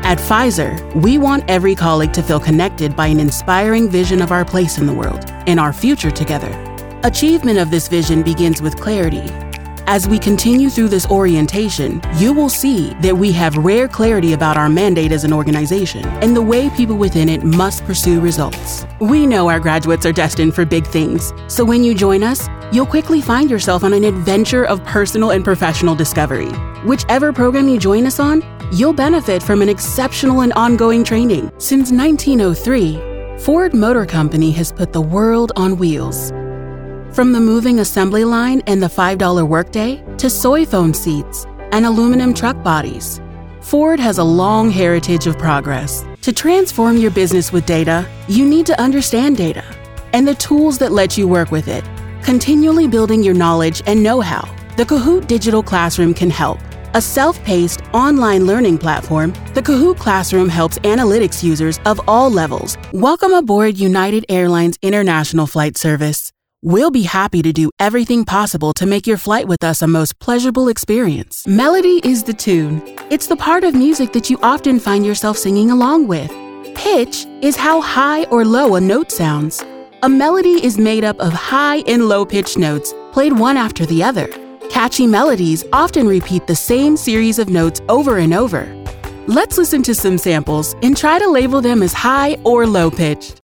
At Pfizer, we want every colleague to feel connected by an inspiring vision of our place in the world and our future together. Achievement of this vision begins with clarity. As we continue through this orientation, you will see that we have rare clarity about our mandate as an organization and the way people within it must pursue results. We know our graduates are destined for big things, so when you join us, you'll quickly find yourself on an adventure of personal and professional discovery. Whichever program you join us on, you'll benefit from an exceptional and ongoing training. Since 1903, Ford Motor Company has put the world on wheels. From the moving assembly line and the $5 workday to soy foam seats and aluminum truck bodies, Ford has a long heritage of progress. To transform your business with data, you need to understand data and the tools that let you work with it. Continually building your knowledge and know-how, the Kahoot! Digital Classroom can help. A self-paced online learning platform, the Kahoot! Classroom helps analytics users of all levels. Welcome aboard United Airlines International Flight Service. We'll be happy to do everything possible to make your flight with us a most pleasurable experience. Melody is the tune. It's the part of music that you often find yourself singing along with. Pitch is how high or low a note sounds. A melody is made up of high and low pitch notes played one after the other. Catchy melodies often repeat the same series of notes over and over. Let's listen to some samples and try to label them as high or low pitched.